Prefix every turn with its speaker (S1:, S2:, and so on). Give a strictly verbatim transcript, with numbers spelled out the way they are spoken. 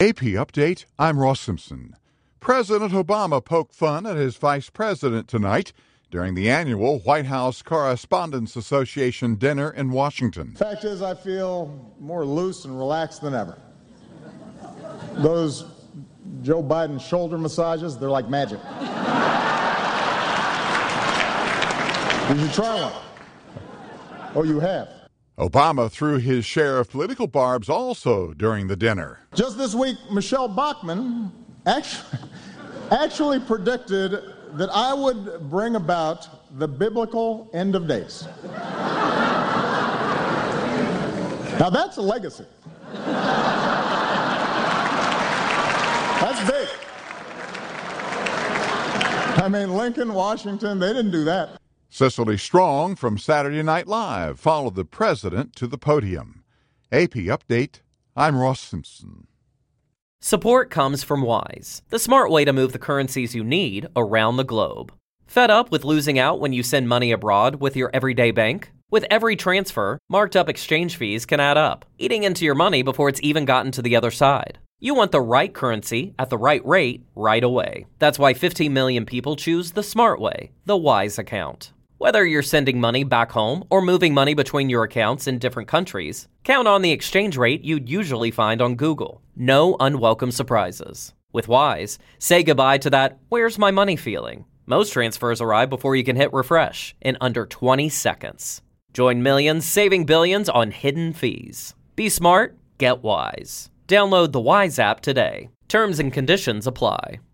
S1: A P Update, I'm Ross Simpson. President Obama poked fun at his vice president tonight during the annual White House Correspondents Association dinner in Washington.
S2: Fact is, I feel more loose and relaxed than ever. Those Joe Biden shoulder massages, they're like magic. You should try one. Oh, you have?
S1: Obama threw his share of political barbs also during the dinner.
S2: Just this week, Michelle Bachmann actually, actually predicted that I would bring about the biblical end of days. Now that's a legacy. That's big. I mean, Lincoln, Washington, they didn't do that.
S1: Cicely Strong from Saturday Night Live followed the president to the podium. A P Update, I'm Ross Simpson.
S3: Support comes from Wise, the smart way to move the currencies you need around the globe. Fed up with losing out when you send money abroad with your everyday bank? With every transfer, marked up exchange fees can add up, eating into your money before it's even gotten to the other side. You want the right currency at the right rate right away. That's why fifteen million people choose the smart way, the Wise account. Whether you're sending money back home or moving money between your accounts in different countries, count on the exchange rate you'd usually find on Google. No unwelcome surprises. With Wise, say goodbye to that "where's my money" feeling. Most transfers arrive before you can hit refresh in under twenty seconds. Join millions saving billions on hidden fees. Be smart, get Wise. Download the Wise app today. Terms and conditions apply.